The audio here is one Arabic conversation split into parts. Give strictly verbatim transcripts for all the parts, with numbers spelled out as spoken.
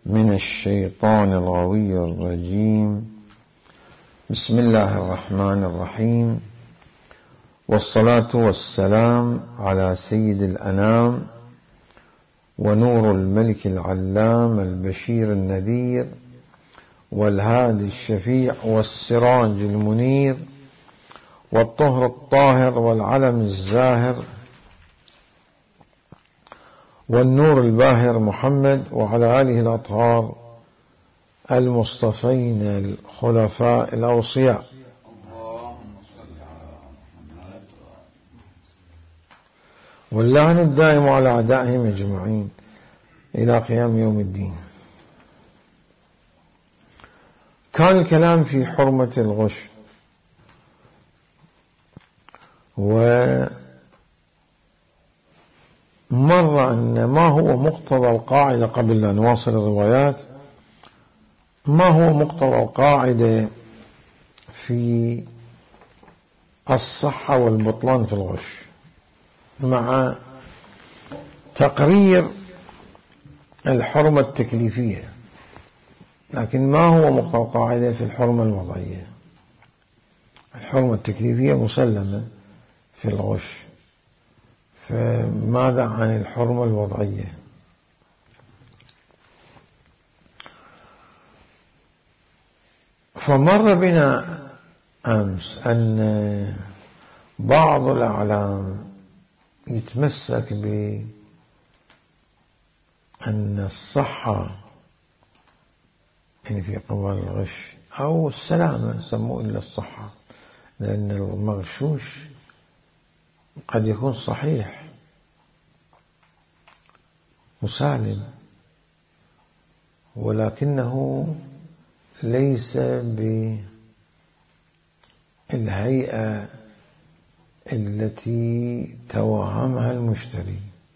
من الشيطان الغوي الرجيم. بسم الله الرحمن الرحيم، والصلاة والسلام على سيد الأنام ونور الملك العلام البشير النذير والهادي الشفيع والسراج المنير والطهر الطاهر والعلم الزاهر والنور الباهر محمد وعلى آله الأطهار المصطفين الخلفاء الأوصياء. واللعن الدائم على أعدائهم أجمعين إلى قيام يوم الدين. كان الكلام في حرمة الغش، ومر أن ما هو مقتضى القاعدة قبل أن نواصل الروايات، ما هو مقتضى القاعدة في الصحة والبطلان في الغش مع تقرير الحرمة التكليفية، لكن ما هو مقتضى القاعدة في الحرمة الوضعية؟ الحرمة التكليفية مسلمة في الغش، فماذا عن الحرمة الوضعية؟ فمر بنا أمس أن بعض الأعلام يتمسك بأن الصحة يعني في قبال الغش أو السلامة، سموه إلا الصحة، لأن المغشوش قد يكون صحيح مسالم ولكنه ليس بالهيئة التي توهمها المشتري.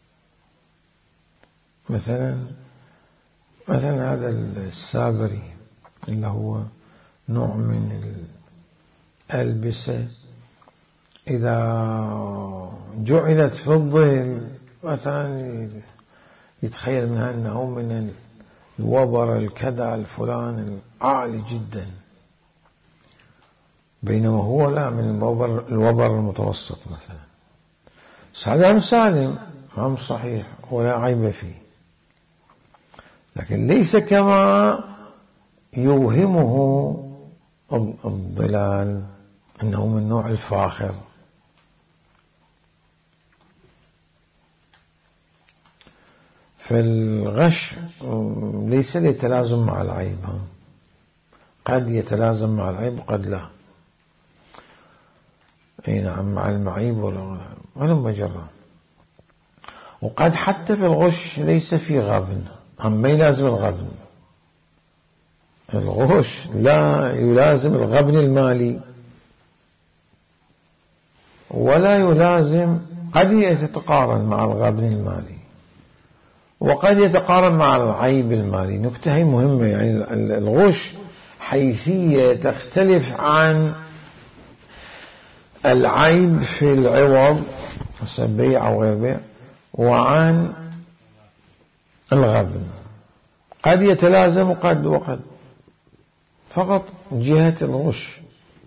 مثلا مثلا هذا السابري اللي هو نوع من الألبسة إذا جعلت في الظل مثلا يتخيل منها أنه من الوبر الكذا الفلان العالي جدا، بينما هو لا، من الوبر, الوبر المتوسط مثلا. هذا سالم، هم صحيح ولا عيب فيه، لكن ليس كما يوهمه الضلال أنه من نوع الفاخر. فالغش ليس يتلازم مع العيب، قد يتلازم مع العيب وقد لا. اي نعم، مع المعيب ولما جرى. وقد حتى في الغش ليس في غبن، هم ما يلازم الغبن. الغش لا يلازم الغبن المالي ولا يلازم، قد يتقارن مع الغبن المالي وقد يتقارن مع العيب المالي. نكتة هي مهمة، يعني الغش حيثية تختلف عن العيب في العوض بيع أو غير بيع، وعن الغبن قد يتلازم وقد وقد، فقط جهة الغش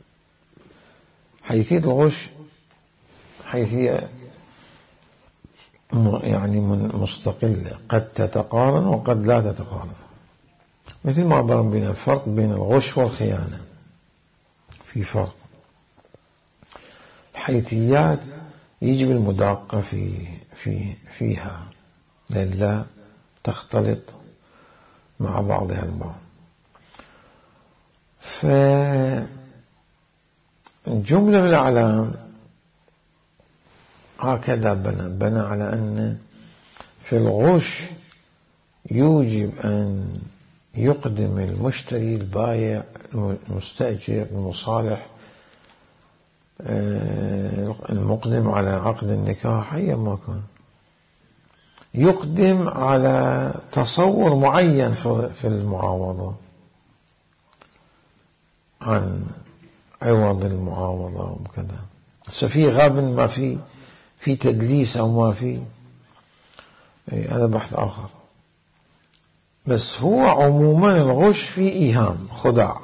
حيثية الغش حيثية يعني مستقلة، قد تتقارن وقد لا تتقارن. مثل ما ضرب بنا الفرق بين الغش والخيانة، في فرق. الحيثيات يجب المداقة في في فيها لأن لا تختلط مع بعضها البعض. فجملة من الأعلام هكذا بنى بنى على أن في الغش يوجب أن يقدم المشتري البائع المستأجر المصالح المقدم على عقد النكاح أيما كان، يقدم على تصور معين في المعاوضة عن عوض المعاوضة وكذا. ففي غبن، ما في في تدليس أو ما في، هذا بحث آخر. بس هو عموما الغش فيه إيهام خداع،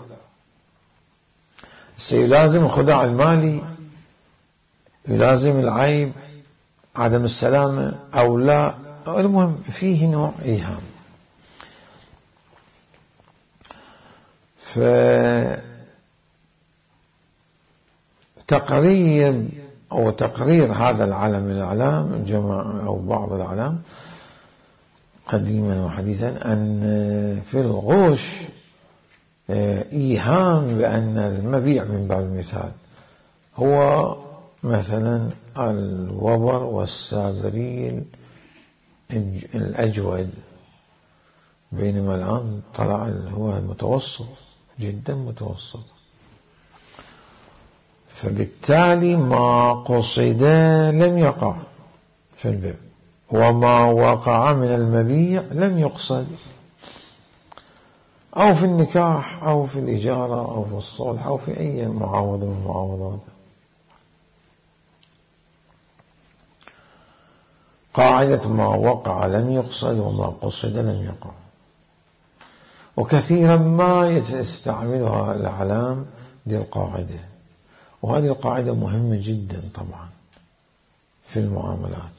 سيلازم الخداع المالي، يلازم العيب، عدم السلامة أو لا، المهم فيه نوع إيهام. فتقرير أو تقرير هذا العالم من الأعلام، جماعة أو بعض الأعلام قديما وحديثا، أن في الغش إيهام بأن المبيع من باب المثال هو مثلا الوبر والسابريل الأجود، بينما الآن طلع هو المتوسط جدا متوسط. فبالتالي ما قصد لم يقع في البيع، وما وقع من المبيع لم يقصد، أو في النكاح أو في الإجارة أو في الصلح أو في أي معاوضة من المعاوضات. قاعدة ما وقع لم يقصد وما قصد لم يقع. وكثيرا ما يستعملها الأعلام دي القاعدة، وهذه القاعدة مهمة جدا طبعا في المعاملات،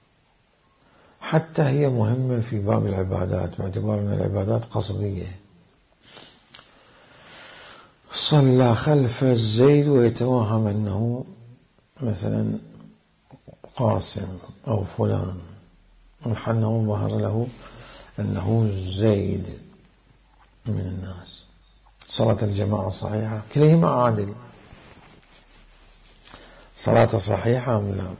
حتى هي مهمة في باب العبادات، باعتبار أن العبادات قصدية. صلى خلف الزيد ويتوهم أنه مثلا قاسم أو فلان، وحنه ظهر له أنه زيد من الناس. صلاة الجماعة صحيحة؟ كليهما عادل، صلاة صحيحة أم لا؟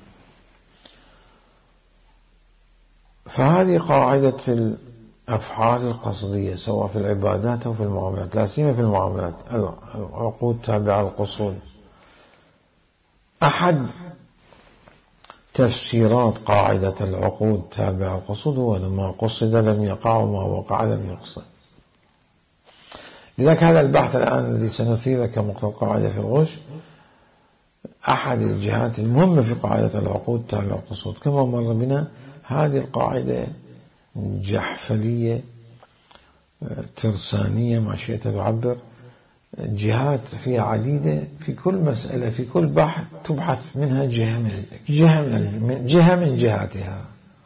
فهذه قاعدة في الأفعال القصدية سواء في العبادات أو في المعاملات، لا سيما في المعاملات. العقود تابعة للقصود. أحد تفسيرات قاعدة العقود تابعة للقصود هو ما قصد لم يقع وما وقع لم يقصد. لذلك هذا البحث الآن الذي سنثيره كمقتضى القاعدة في الغش أحد الجهات المهمة في قاعدة العقود تابعة للقصود. كما مر بنا هذه القاعدة جحفلية ترسانية ما شئت تعبر، جهات فيها عديدة، في كل مسألة في كل بحث تبحث منها جهة من جهة من جهة من جهاتها،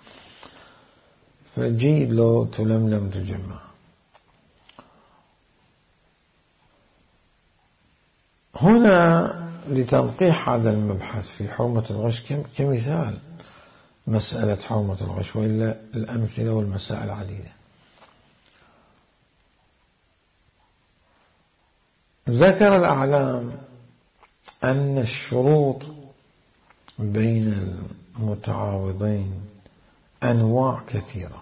فالجيد لو تلملم تجمع. هنا لتنقيح هذا المبحث في حرمة الغش كمثال مسألة حرمة الغش، وإلا الأمثلة والمسائل عديدة. ذكر الأعلام أن الشروط بين المتعاوضين أنواع كثيرة.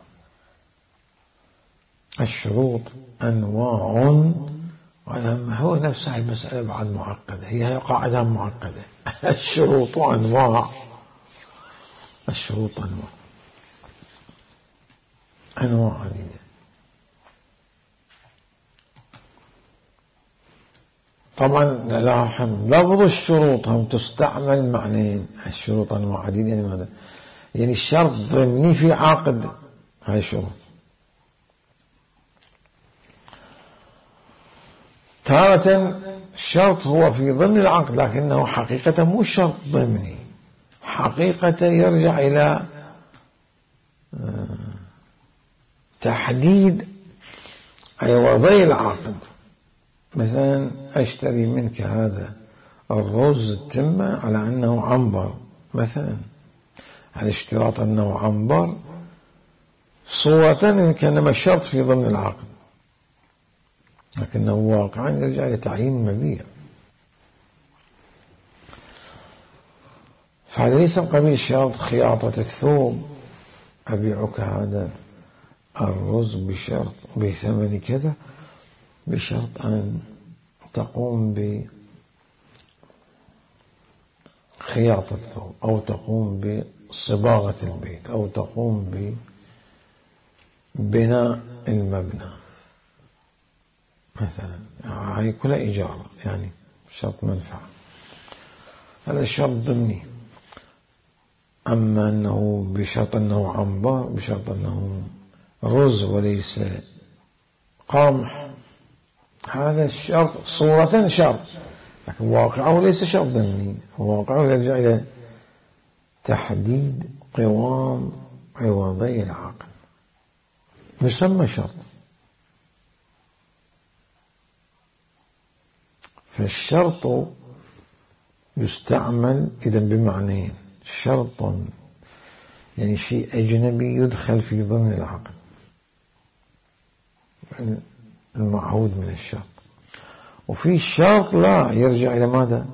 الشروط أنواع، هو نفسها المسألة بعد معقدة، هي قاعدة معقدة. الشروط أنواع، الشروط أنواع أنواع عديدة. طبعا لاحظ لفظ الشروط هم تستعمل معنيين. الشروط أنواع عديدة يعني ماذا؟ يعني الشرط ضمني في عقد، هاي الشروط. تارة الشرط هو في ضمن العقد لكنه حقيقة مو شرط ضمني، حقيقة يرجع إلى تحديد أي وضعي العقد. مثلا أشتري منك هذا الرز التمة على أنه عنبر مثلا، على اشتراط أنه عنبر صورة كانما الشرط في ضمن العقد، لكنه واقعا يرجع لتعيين مبيع. فهذا ليس قبيل شرط خياطة الثوب، أبيعك هذا الرز بشرط بثمن كذا، بشرط أن تقوم بخياطة الثوب أو تقوم بصباغة البيت أو تقوم ببناء المبنى مثلا. هاي كلها إيجار، يعني شرط منفعة، هذا الشرط ضمني. أما أنه بشرط أنه عنبر، بشرط أنه رز وليس قامح، هذا الشرط صورة شرط، لكن واقعه ليس شرط ضمني، واقعه يرجع إلى تحديد قوام عوضي العقد، يسمى شرط. فالشرط يستعمل إذا بمعنيين: شرط يعني شيء أجنبي يدخل في ضمن العقد، المعهود من الشرط، وفي الشرط لا يرجع إلى ماذا؟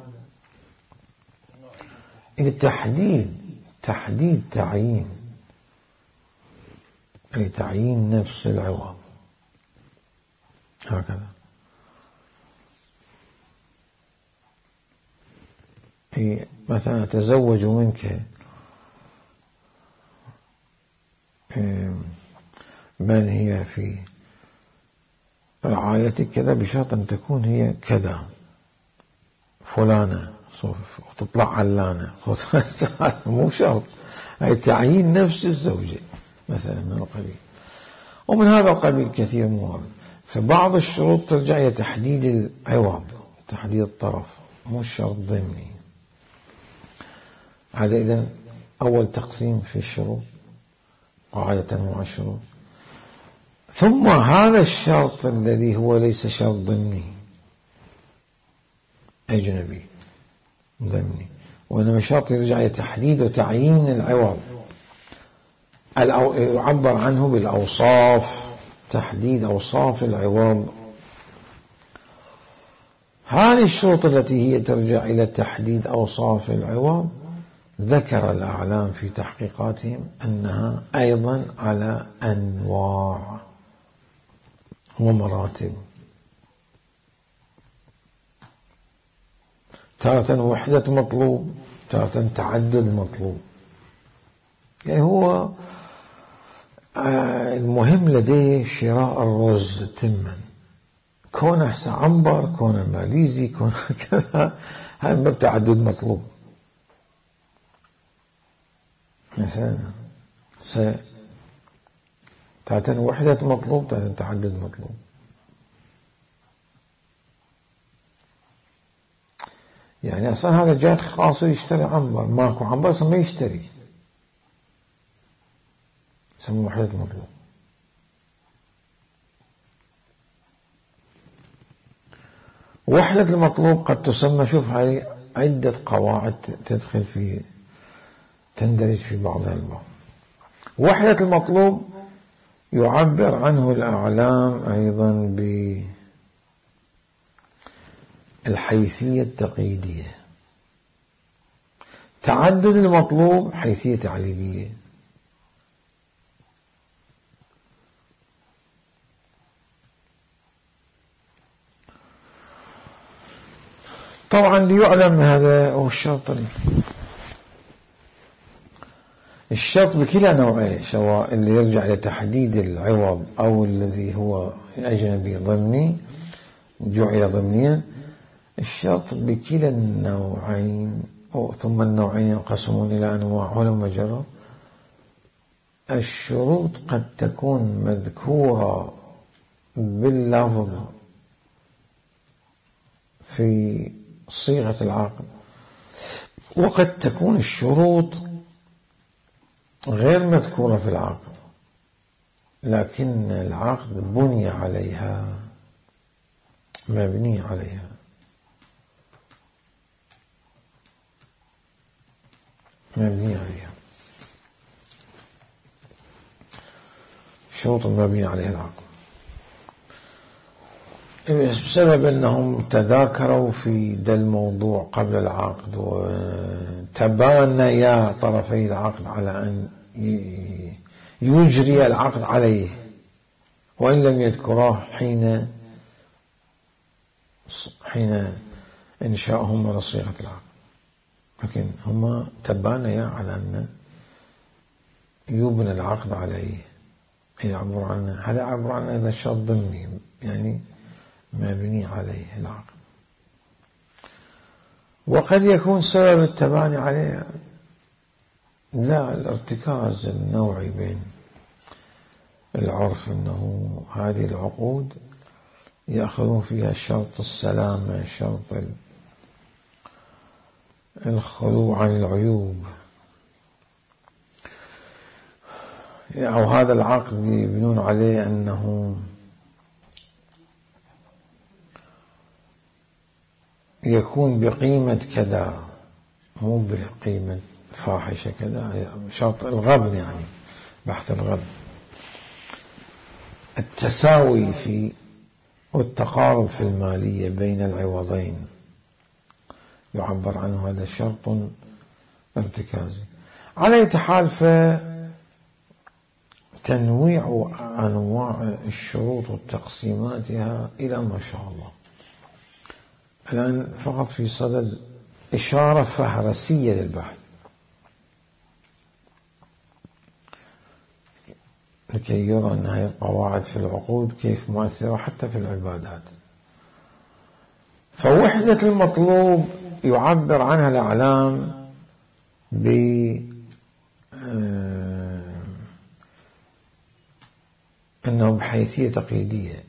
إلى التحديد، تحديد تعيين، أي تعيين نفس العوض، هكذا. أي مثلا أتزوج منك من هي في رعايتك كذا بشرط أن تكون هي كذا فلانة وتطلع علانة، مو شرط، هي تعيين نفس الزوجة مثلا من القبيل. ومن هذا القبيل كثير موارد. فبعض الشروط ترجع إلى تحديد العوض، تحديد الطرف، مو شرط ضمني. هذا إذن أول تقسيم في الشروط، قاعدة مع الشروط. ثم هذا الشرط الذي هو ليس شرط ضمني أجنبي ضمني، وإنما شرط يرجع إلى تحديد وتعيين العوض، يعبر عنه بالأوصاف، تحديد أوصاف العوض. هذه الشروط التي هي ترجع إلى تحديد أوصاف العوض ذكر الأعلام في تحقيقاتهم أنها أيضا على أنواع ومراتب، تارة وحدة مطلوب، تارة تعدد مطلوب. يعني هو المهم لديه شراء الرز تما، كونه عنبر، كونه ماليزي، كونه كذا، هذا ما بتعدد مطلوب. مثلا تارة وحدة مطلوب، تارة تعدد مطلوب. يعني أصلا هذا جاء خاص يشتري عنبر، ماكو عنبر ما يشتري، يسمى وحدة مطلوب. وحدة المطلوب قد تسمى، شوف هذه عدة قواعد تدخل في تندرج في بعضها البعض. وحدة المطلوب يعبر عنه الأعلام أيضا بالحيثية التقييدية. تعدد المطلوب حيثية تعليلية. طبعا ليعلم هذا هو الشرط، الشرط بكلا نوعين، سواء اللي يرجع لتحديد العوض أو الذي هو أجنبي ضمني جعل ضمنيا. الشرط بكلا النوعين، ثم النوعين ينقسمون إلى أنواع ولم مجرد. الشروط قد تكون مذكورة باللفظ في صيغة العقد، وقد تكون الشروط غير مذكورة في العقد لكن العقد بني عليها، مبني عليها. مبني عليها شروط مبني عليها العقد، بسبب أنهم تذاكروا في ذا الموضوع قبل العقد وتبانيا طرفي العقد على أن يجري العقد عليه، وإن لم يذكراه حين حين إنشاءهم لصيغة العقد، لكن هم تبانيا على أن يبنى العقد عليه. يعبر عن هذا، عبر عن هذا الشرط ضمني، يعني مبني عليه العقد. وقد يكون سبب التباني عليه لا الارتكاز النوعي بين العرف، أنه هذه العقود يأخذون فيها شرط السلامة، شرط الخلو عن العيوب، أو هذا العقد يبنون عليه أنه يكون بقيمة كذا، مو بقيمة فاحشة كذا، شرط الغبن، يعني بحث الغبن. التساوي في والتقارب في المالية بين العوضين يعبر عنه هذا شرط ارتكازي. على أي حال، فتنويع أنواع الشروط وتقسيماتها إلى ما شاء الله. الآن فقط في صدد إشارة فهرسية للبحث لكي يرى أن هذه القواعد في العقود كيف مؤثرة حتى في العبادات. فوحدة المطلوب يعبر عنها الإعلام ب أنه بحيثية تقييدية،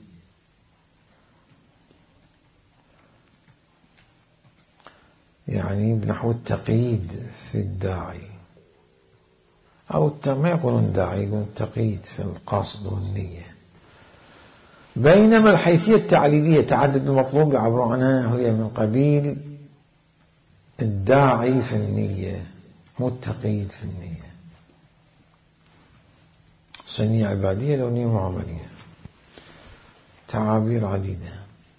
يعني بنحو التقييد في الداعي، أو ما يقولون داعي، يقولون التقييد في القصد والنية. بينما الحيثية التعليلية تعدد المطلوب يعبرون عنها هي من قبيل الداعي في النية، مو التقييد في النية. صينية عبادية لو نية معاملية، تعابير عديدة.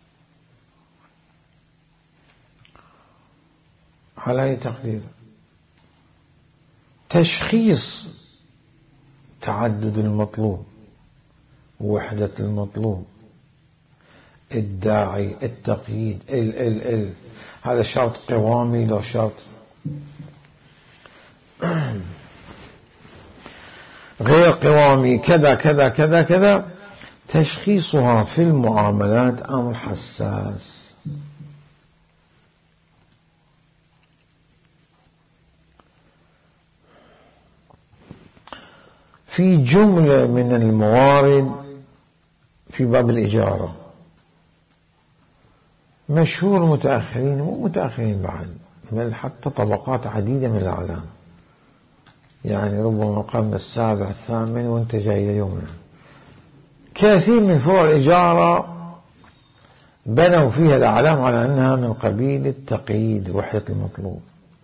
على أي تقدير تشخيص تعدد المطلوب، وحدة المطلوب، الداعي، التقييد، ال ال ال هذا شرط قوامي لو شرط غير قوامي، كذا كذا كذا كذا. تشخيصها في المعاملات أمر حساس. في جملة من الموارد في باب الإجارة مشهور متأخرين، مو متأخرين بعد، بل حتى طبقات عديدة من الأعلام، يعني ربما القرن السابع الثامن وانت جاي اليوم. كثير من فروع الإجارة بنوا فيها الأعلام على أنها من قبيل التقييد، وحدة المطلوب.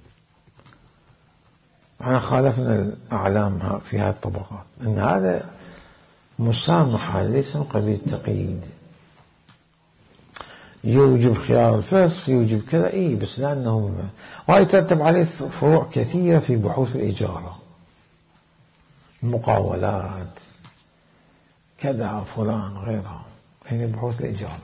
احنا خالفنا الأعلام في هذه الطبقات، أن هذا مسامحة ليس من قبيل التقييد. يوجب خيار الفصل، يوجب كذا، إيه بس لأنه وهي ترتب عليه فروع كثيرة في بحوث الإجارة، مقاولات كذا فلان غيرها، يعني بحوث الإجارة.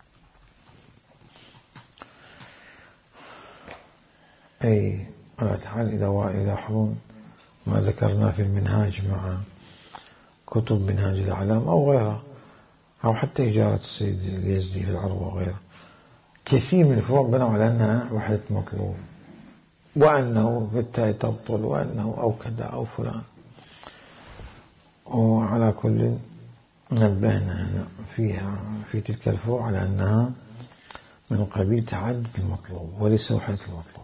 أي على تعالى إذا يلاحظون ما ذكرنا في المنهاج مع كتب منهاج الأعلام أو غيرها، أو حتى إجارة السيد اليزدي في العروة وغيرها، كثير من الفروع بنوا على أنها وحدة مطلوب، وأنه بالتالي تبطل، وأنه أو كذا أو فلان. وعلى كل نبهنا فيها في تلك الفروع على أنها من قبيل تعدد المطلوب وليس وحدة المطلوب.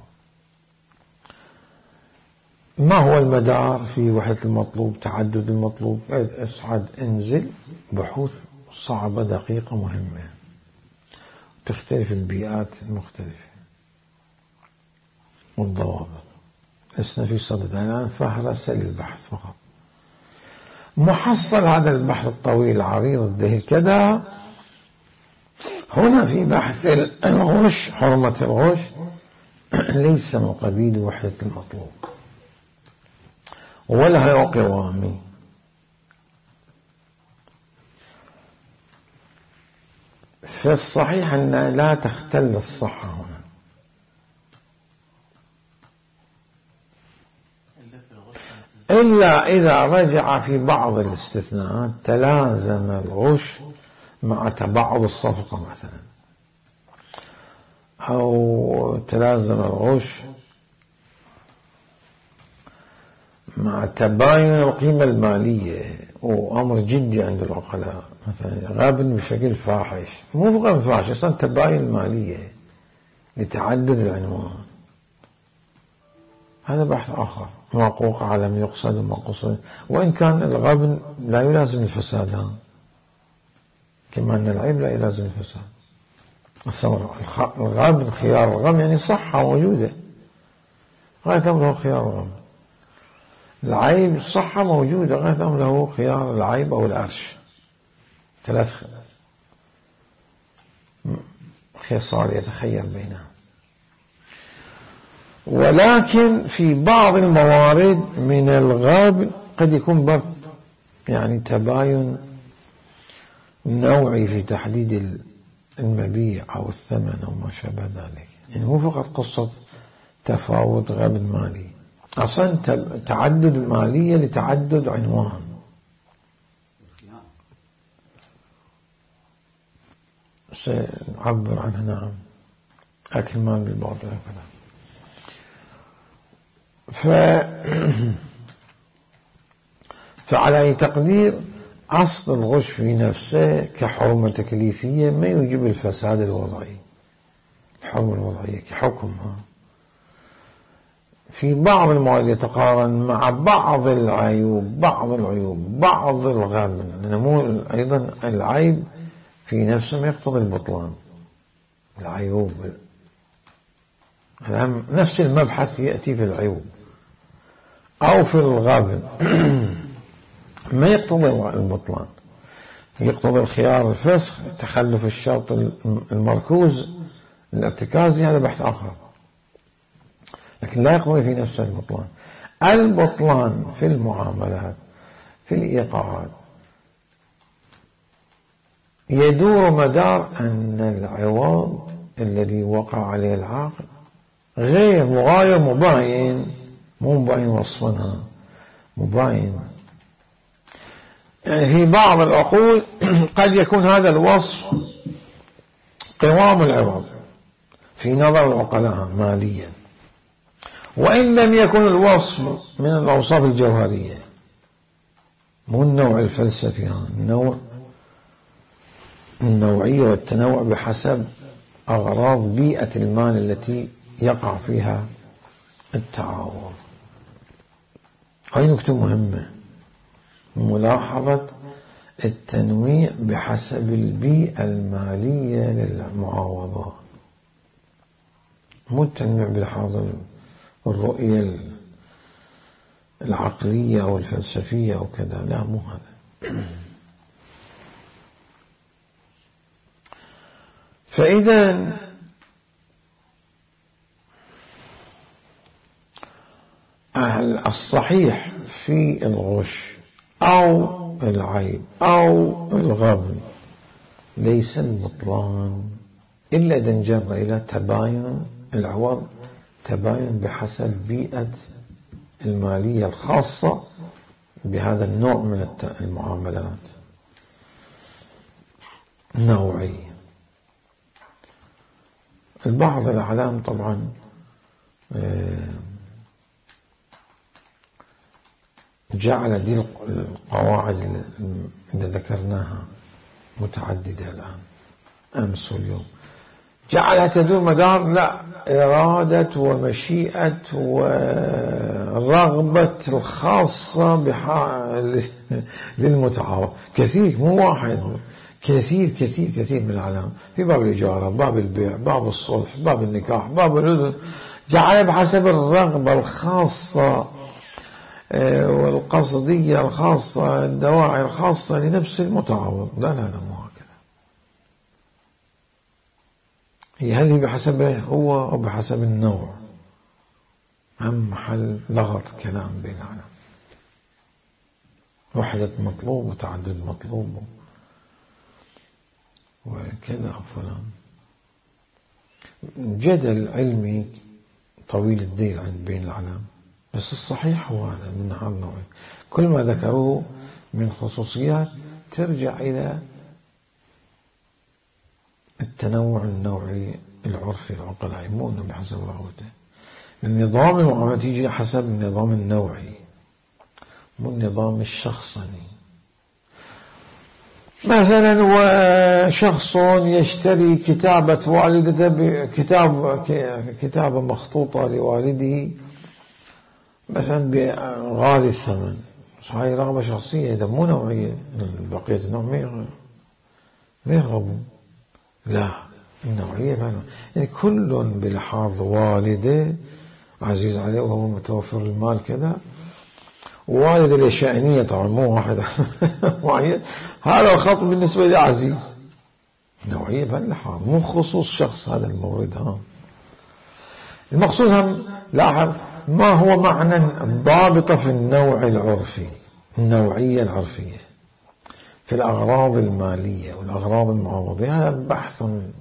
ما هو المدار في وحدة المطلوب، تعدد المطلوب؟ اصعد انزل، بحوث صعبة دقيقة مهمة، تختلف البيئات المختلفة والضوابط. لسنا في صدد الآن فهرسة للبحث فقط. محصل هذا البحث الطويل العريض الدهيل كذا هنا في بحث الغش، حرمة الغش ليس من قبيل وحدة المطلوب ولا هو قوامي. فالصحيح أن لا تختل الصحة هنا، إلا إذا رجع في بعض الاستثناءات تلازم الغش مع تبعض الصفقة مثلا، أو تلازم الغش مع تباين القيمة المالية وأمر جدي عند العقلاء، مثلا غبن بشكل فاحش، مو غبن فاحش، أصلا تباين مالية لتعدد العنوان، هذا بحث آخر. معقوق على من يقصد وما قصد، وإن كان الغبن لا يلازم الفساد، كما أن العيب لا يلازم الفساد. الغبن خيار الغبن يعني صحة موجودة غاية أمره خيار الغبن، العيب الصحة موجودة غاية أمره خيار العيب أو العرش، ثلاث خصال يتخير بينها. ولكن في بعض الموارد من الغبن قد يكون برضه يعني تباين نوعي في تحديد المبيع أو الثمن أو ما شابه ذلك، يعني مو فقط قصة تفاوت غبن مالي، أصلا تعدد المالية لتعدد عنوان. سنعبر عنها نعم، أكل مال بالباطل وكذا. ف... فعلى أي تقدير أصل الغش في نفسه كحرمة تكليفية ما يوجب الفساد الوضعي، الحرمة الوضعية كحكمها في بعض المواد يتقارن مع بعض العيوب بعض العيوب بعض الغبن، نمو أيضا العيب في نفسه ما يقتضي البطلان، العيوب نفس المبحث يأتي في العيوب أو في الغبن ما يقتضي البطلان، يقتضي الخيار الفسخ، تخلف الشرط المركوز الارتكازي، هذا بحث آخر، لكن لا يقتضي في نفسه البطلان. البطلان في المعاملات في الإيقاعات يدور مدار أن العوض الذي وقع عليه العاقل غير مغاير مباين، مو مباين وصفنا مباين. يعني في بعض العقود قد يكون هذا الوصف قوام العوض في نظر العقلاء ماليا، وإن لم يكن الوصف من الأوصاف الجوهرية، مو النوع الفلسفي، النوع النوعية والتنوع بحسب أغراض بيئة المال التي يقع فيها التعاوض. هاي نكتة مهمة، ملاحظة التنويع بحسب البيئة المالية للمعاوضات، مو التنويع بلحاظ الرؤية العقلية أو الفلسفية أو كذا، لا مو هذا. فإذا الصحيح في الغش أو العيب أو الغبن ليس البطلان إلا إذا انجر إلى تباين العوض، تباين بحسب بيئة المالية الخاصة بهذا النوع من المعاملات النوعية. البعض الأعلام طبعا جعل دي القواعد اللي ذكرناها متعددة الآن أمس واليوم، جعلها تدور مدار لا إرادة ومشيئة ورغبة الخاصة للمتعاون. كثير مو واحد، كثير كثير كثير من العلام في باب الإجارة، باب البيع، باب الصلح، باب النكاح، باب الأذن، جعلها بحسب الرغبة الخاصة والقصدية الخاصة، الدواعي الخاصة لنفس المتعاون. لا لا لا مو هكذا، هي هل بحسبه هو أو بحسب النوع؟ أهم محل لغط كلام بين العالم، وحدة مطلوب وتعدد مطلوب وكذا فلان، جدل علمي طويل الدير عند بين العالم. بس الصحيح هو هذا من ناحية النوعي، كل ما ذكروه من خصوصيات ترجع إلى التنوع النوعي العرفي العقلائي، مو أنه بحسب رغبته. النظام المعاملات يجي حسب النظام النوعي، مو النظام الشخصني. مثلا وشخص يشتري كتابة والدته بكتاب كتابة مخطوطة لوالده مثلا بغالي الثمن، هاي رغبة شخصية، إذا مو نوعية. بقية النوع ما يرغبون، لا النوعية فعلا. يعني كل بلحاظ والده عزيز عليه وهو متوفر المال كذا، والد الشأنية طبعا مو واحد معين، هذا الخط بالنسبة لي عزيز. نوعية بلحاظ مو خصوص شخص هذا المورد. ها المقصود هم لاحظ ما هو معنى الضابطة في النوع العرفي، النوعية العرفية في الأغراض المالية والأغراض المعوضة. هذا بحث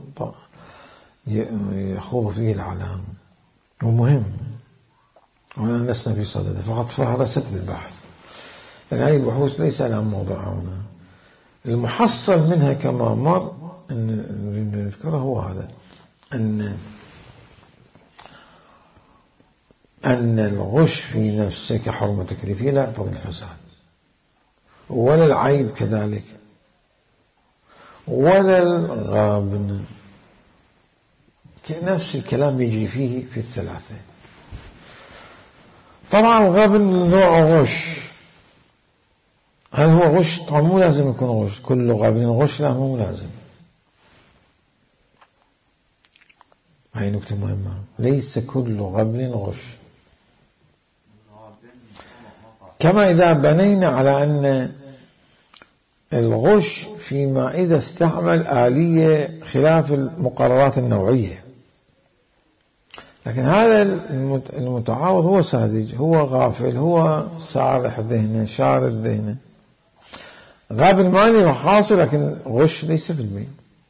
يخوض فيه العلام ومهم، وأنا لسنا في صدده، فقط فهرست البحث، لأن هذه البحوث ليس لها موضوع هنا. المحصل منها كما مر أن نريد نذكره هو هذا، أن أن الغش في نفسه كحرمة تكليفية لا يقتضي الفساد، ولا العيب كذلك، ولا الغابن، نفس الكلام يجري فيه في الثلاثة. طبعا الغابن نوع غش، هل هو غش؟ طبعا مو لازم يكون غش، كل غابن غش، لا مو لازم. هاي نكتة مهمة، ليس كل غبن غش. كما إذا بنينا على أن الغش فيما إذا استعمل آلية خلاف المقررات النوعية، لكن هذا المتعاوض هو ساذج، هو غافل، هو سارح ذهنه، شارد ذهنه. غاب المالي حاصل، لكن غش ليس في البين.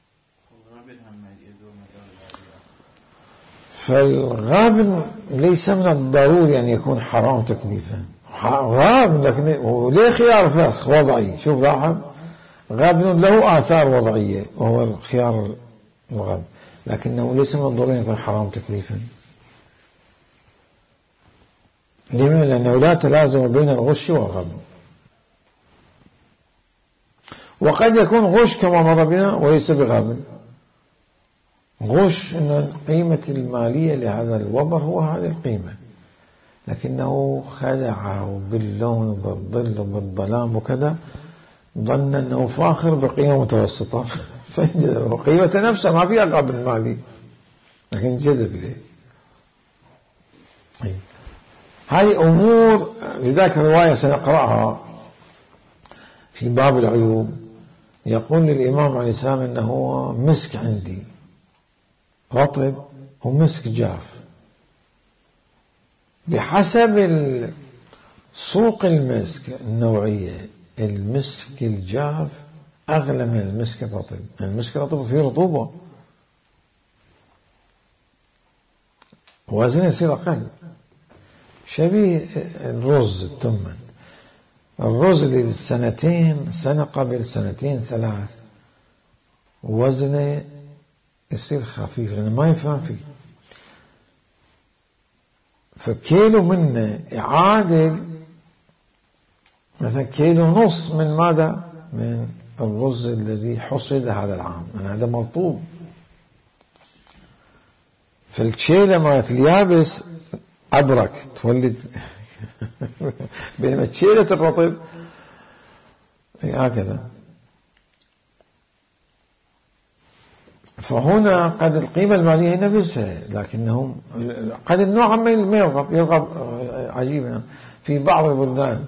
فالغاب ليس من الضروري أن يكون حرام تكليفا، غاب لكن وليه خيار فاسخ وضعي. شوف لاحظ، غاب له آثار وضعية وهو الخيار الغاب، لكنه ليس من الضروري أن يكون حرام تكليفا. لماذا؟ لأنه لا تلازم بين الغش والغب. وقد يكون غش كما مر بنا وليس بغاب. غش أن القيمة المالية لهذا الوبر هو هذه القيمة، لكنه خدعه باللون وبالظل وبالظلام وكذا، ظن أنه فاخر بقيمة متوسطة فانجذب، وقيمة نفسها ما فيها غاب المالي لكن جذب إليه. هذه أمور، لذلك الرواية سنقرأها في باب العيوب. يقول للإمام عليه السلام أنه مسك عندي رطب ومسك جاف، بحسب سوق المسك النوعية، المسك الجاف أغلى من المسك الرطب. المسك الرطب فيه رطوبة، وزنه يصير أقل، شبيه الرز التمن. الرز للسنتين، سنة قبل سنتين ثلاث، وزنه يصير خفيف لأنه ما يفهم فيه، فكيلو منه يعادل مثلا كيلو نص من ماذا؟ من الرز الذي حصد هذا العام، يعني هذا مرطوب. فالشيلة مالت اليابس أبرك تولد بينما شيلة الرطب هكذا. فهنا قد القيمة المالية نفسها، لكنهم قد النوع ما يرغب يرغب عجيبا. في بعض البلدان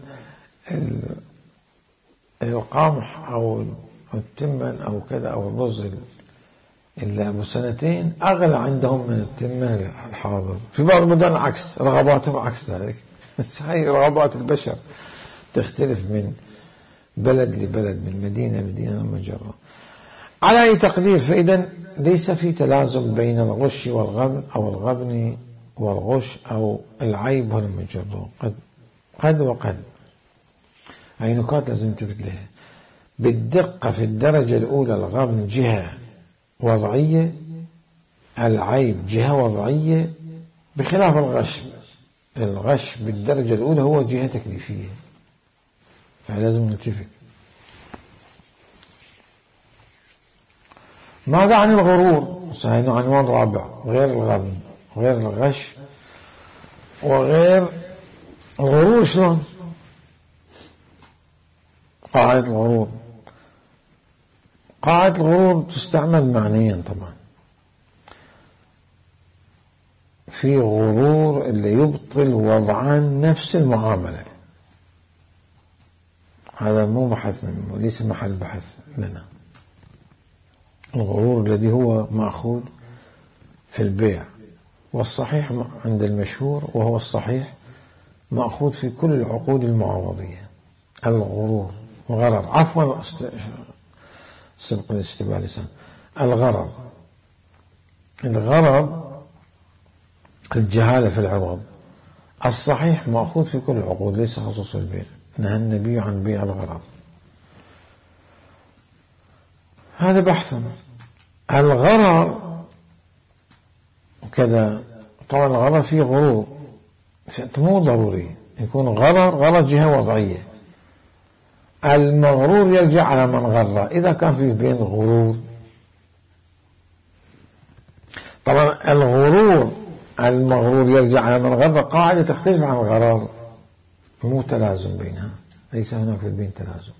القمح أو التمن أو كذا أو الرز اللي أبو سنتين أغلى عندهم من التمن الحاضر. في بعض البلدان عكس، رغباتهم عكس ذلك. هاي رغبات البشر تختلف من بلد لبلد، من مدينة لمدينة ومجرة. على أي تقدير، فإذا ليس في تلازم بين الغش والغبن أو الغبن والغش أو العيب والمجرة، قد قد وقد. هاي نقاط لازم تثبت لها بالدقة. في الدرجة الأولى الغبن جهة وضعية، العيب جهة وضعية، بخلاف الغش. الغش بالدرجة الأولى هو جهة تكليفية، فلازم نلتفت. ماذا عن الغرور؟ هذا عنوان رابع، غير الغبن، غير الغش، وغير الغرور. شلون قاعدة الغرور؟ قاعدة الغرور تستعمل معنيا طبعا. في غرور اللي يبطل وضعان نفس المعاملة، هذا مو بحثنا وليس محل بحث لنا. الغرور الذي هو مأخوذ في البيع، والصحيح عند المشهور وهو الصحيح مأخوذ في كل العقود المعوضية. الغرور غرر، عفوا سبق الاستباء لسان، الغرر الغرر الجهالة في العوض. الصحيح مأخوذ في كل العقود ليس خصوص البيع، نهى النبي عن بيع الغرر. هذا بحث. الغرر كذا طبعا الغرر فيه غرور، مو ضروري يكون غرر غرر جهة وضعية. المغرور يرجع على من غرر إذا كان في بين غرور. طبعا الغرور المغرور يرجع على من غرر قاعدة تختلف عن الغرر، مو تلازم بينها، ليس هناك في البين تلازم.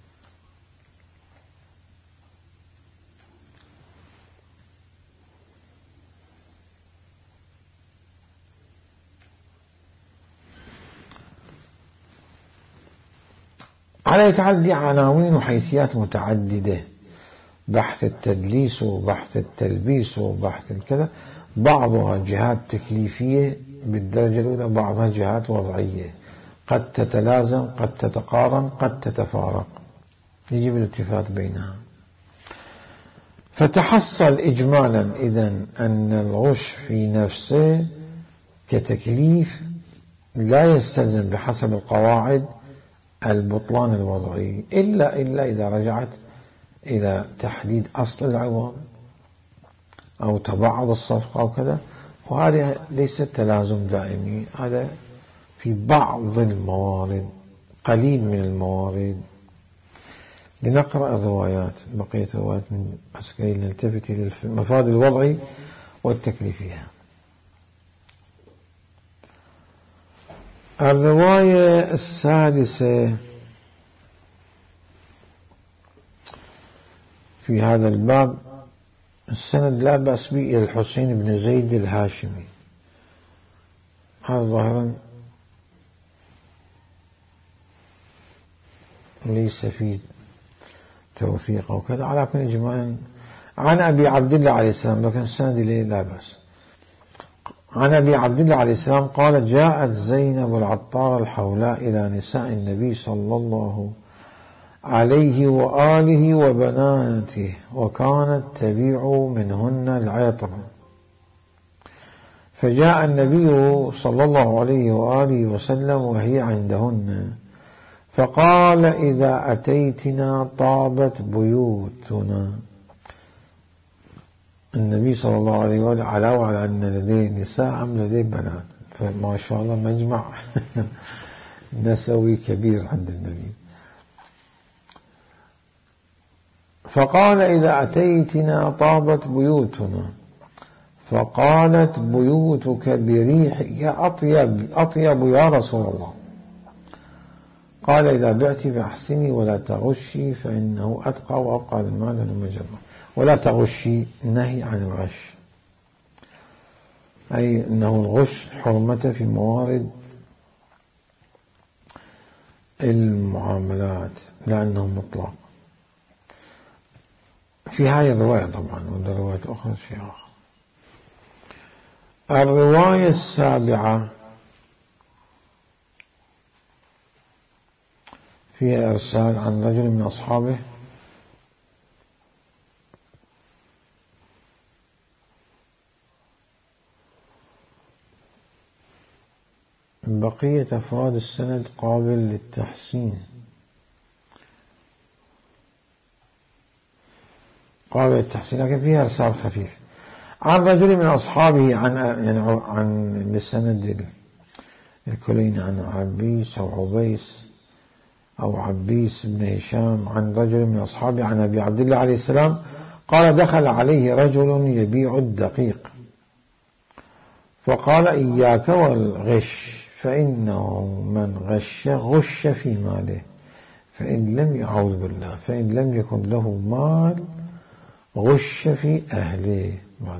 على يتعدي عناوين وحيثيات متعددة، بحث التدليس وبحث التلبيس وبحث الكذا، بعضها جهات تكليفية بالدرجة الأولى، بعضها جهات وضعية، قد تتلازم قد تتقارن قد تتفارق، يجب الالتفات بينها. فتحصل إجمالا إذن أن الغش في نفسه كتكليف لا يستلزم بحسب القواعد البطلان الوضعي، إلا إلا إذا رجعت إلى تحديد أصل العوض أو تبعض الصفقة أو كذا، وهذا ليس تلازم دائمي، هذا في بعض الموارد، قليل من الموارد. لنقرأ الروايات، بقية الروايات من عسكري نلتفت إلى المفاد الوضعي والتكليفية. الرواية السادسة في هذا الباب، السند لا بأس به إلى الحسين بن زيد الهاشمي. هذا ظاهرا ليس فيه توثيق أو كذا، على كل إجمالا عن أبي عبد الله عليه السلام، لكن السند إليه لا بأس. عن أبي عبد الله عليه السلام قال: جاءت زينب العطار الحولاء إلى نساء النبي صلى الله عليه وآله وبناته، وكانت تبيع منهن العطر، فجاء النبي صلى الله عليه وآله وسلم وهي عندهن، فقال: إذا أتيتنا طابت بيوتنا. النبي صلى الله عليه وآله علاوة على أن لديه نساء أم لديه بنات، فما شاء الله مجمع نسوي كبير عند النبي. فقال: إذا أتيتنا طابت بيوتنا، فقالت: بيوتك بريحك أطيب أطيب يا رسول الله. قال: إذا بعت فأحسني ولا تغشي فإنه أتقى وأبقى المال المجرى. ولا تغشي نهي عن الغش، أي أنه الغش حرمته في موارد المعاملات لأنه مطلق. في هذه الرواية طبعا، وده رواية أخرى شيء آخر. الرواية السابعة فيها إرسال عن رجل من أصحابه بقية أفراد السند قابل للتحسين، قابل للتحسين لكن فيها إرسال خفيف. عن رجل من أصحابه عن يعني عن بالسند الكلين عن عبيس أو عبيس أو عبيس بن هشام عن رجل من أصحابه عن أبي عبد الله عليه السلام قال دخل عليه رجل يبيع الدقيق فقال إياك والغش فإنه من غش غش في ماله فإن لم يعوذ بالله فإن لم يكن له مال غش في أهله.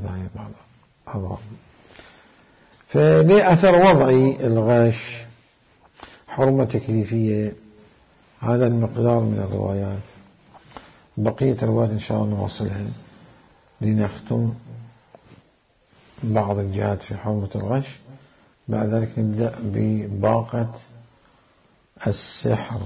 فلأثر وضعي الغش حرمة تكليفية هذا المقدار من الروايات. بقية الروايات إن شاء الله نواصلها لنختم بعض الجهات في حرمة الغش. بعد ذلك نبدأ بباقة السحر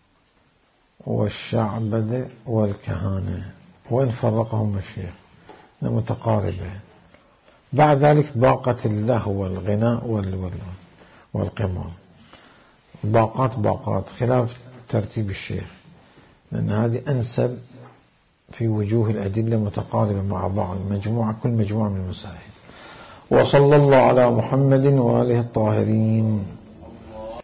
والشعبدة والكهانة وإن فرقهم الشيخ متقاربة. بعد ذلك باقة اللهو والغناء والقمار. باقات باقات خلاف ترتيب الشيخ لأن هذه أنسب في وجوه الأدلة متقاربة مع بعض مجموعة كل مجموعة من المسائل. وصلى الله على محمد وآله الطاهرين.